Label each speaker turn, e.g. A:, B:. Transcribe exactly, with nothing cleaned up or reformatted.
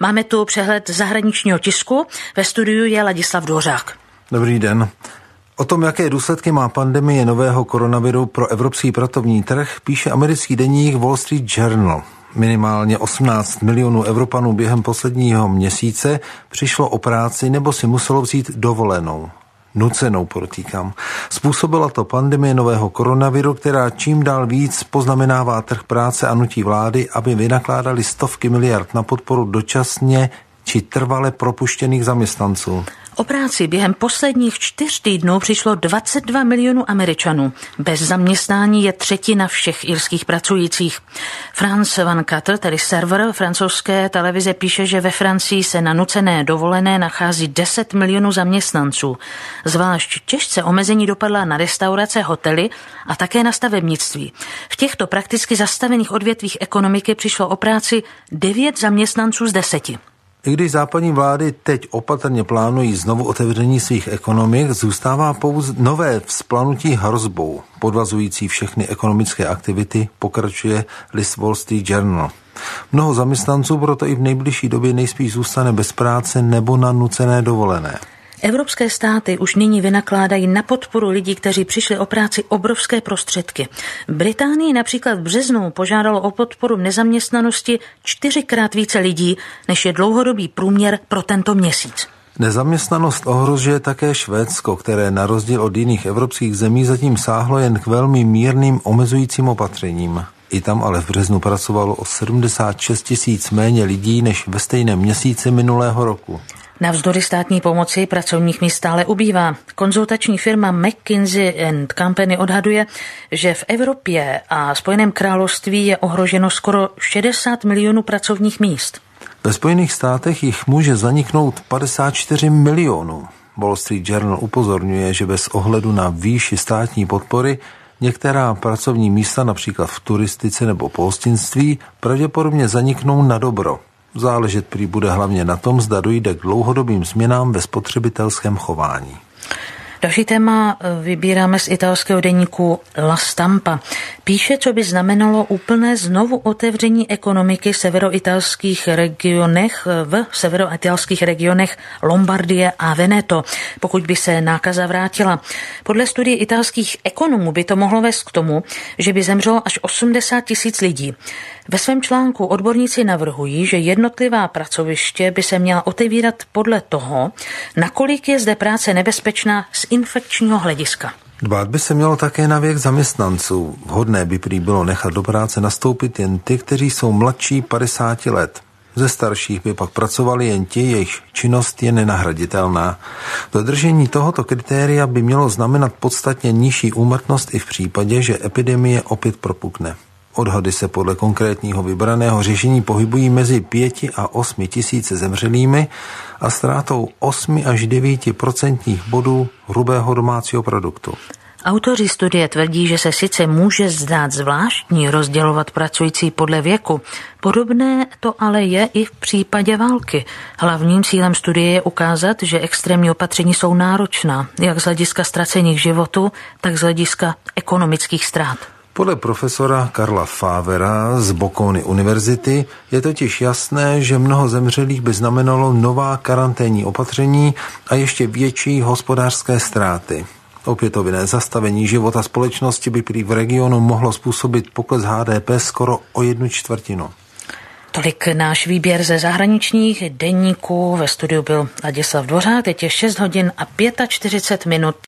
A: Máme tu přehled zahraničního tisku. Ve studiu je Ladislav Dvořák.
B: Dobrý den. O tom, jaké důsledky má pandemie nového koronaviru pro evropský pracovní trh, píše americký deník Wall Street Journal. Minimálně osmnáct milionů Evropanů během posledního měsíce přišlo o práci nebo si muselo vzít dovolenou. Nucenou, podotýkám. Způsobila to pandemie nového koronaviru, která čím dál víc poznamenává trh práce a nutí vlády, aby vynakládali stovky miliard na podporu dočasně či trvale propuštěných zaměstnanců.
A: O práci během posledních čtyř týdnů přišlo dvacet dva milionů Američanů. Bez zaměstnání je třetina všech irských pracujících. France vingt-quatre, tedy server francouzské televize, píše, že ve Francii se na nucené dovolené nachází deset milionů zaměstnanců. Zvlášť těžce omezení dopadla na restaurace, hotely a také na stavebnictví. V těchto prakticky zastavených odvětvích ekonomiky přišlo o práci devět zaměstnanců z deseti.
B: I když západní vlády teď opatrně plánují znovu otevření svých ekonomik, zůstává pouze nové vzplanutí hrozbou, podvazující všechny ekonomické aktivity, pokračuje list Wall Street Journal. Mnoho zaměstnanců proto i v nejbližší době nejspíš zůstane bez práce nebo na nucené dovolené.
A: Evropské státy už nyní vynakládají na podporu lidí, kteří přišli o práci, obrovské prostředky. V Británii například v březnu požádalo o podporu v nezaměstnanosti čtyřikrát více lidí, než je dlouhodobý průměr pro tento měsíc.
B: Nezaměstnanost ohrožuje také Švédsko, které na rozdíl od jiných evropských zemí zatím sáhlo jen k velmi mírným omezujícím opatřením. I tam ale v březnu pracovalo o sedmdesát šest tisíc méně lidí než ve stejném měsíci minulého roku.
A: Navzdory státní pomoci pracovních míst stále ubývá. Konzultační firma McKinsey and Company odhaduje, že v Evropě a Spojeném království je ohroženo skoro šedesát milionů pracovních míst.
B: Ve Spojených státech jich může zaniknout padesát čtyři milionů. Wall Street Journal upozorňuje, že bez ohledu na výši státní podpory některá pracovní místa, například v turistice nebo pohostinství, pravděpodobně zaniknou na dobro. Záležet prý bude hlavně na tom, zda dojde k dlouhodobým změnám ve spotřebitelském chování.
A: Další téma vybíráme z italského deníku La Stampa. Píše, co by znamenalo úplné znovu otevření ekonomiky severoitalských regionech, v severoitalských regionech Lombardie a Veneto, pokud by se nákaza vrátila. Podle studie italských ekonomů by to mohlo vést k tomu, že by zemřelo až osmdesát tisíc lidí. Ve svém článku odborníci navrhují, že jednotlivá pracoviště by se měla otevírat podle toho, nakolik je zde práce nebezpečná z infekčního hlediska.
B: Dbát by se mělo také na věk zaměstnanců. Vhodné by prý bylo nechat do práce nastoupit jen ty, kteří jsou mladší padesáti let. Ze starších by pak pracovali jen ti, jejichž činnost je nenahraditelná. Dodržení tohoto kritéria by mělo znamenat podstatně nižší úmrtnost i v případě, že epidemie opět propukne. Odhady se podle konkrétního vybraného řešení pohybují mezi pěti a osmi tisíce zemřelými a ztrátou osmi až devíti procentních bodů hrubého domácího produktu.
A: Autoři studie tvrdí, že se sice může zdát zvláštní rozdělovat pracující podle věku. Podobné to ale je i v případě války. Hlavním cílem studie je ukázat, že extrémní opatření jsou náročná, jak z hlediska ztracených životů, tak z hlediska ekonomických ztrát.
B: Podle profesora Karla Favera z Bocconi univerzity je totiž jasné, že mnoho zemřelých by znamenalo nová karanténní opatření a ještě větší hospodářské ztráty. Opětovné zastavení života společnosti by prý v regionu mohlo způsobit pokles H D P skoro o jednu čtvrtinu.
A: Tolik náš výběr ze zahraničních deníků. Ve studiu byl Ladislav Dvořák, teď je šest hodin a čtyřicet pět minut.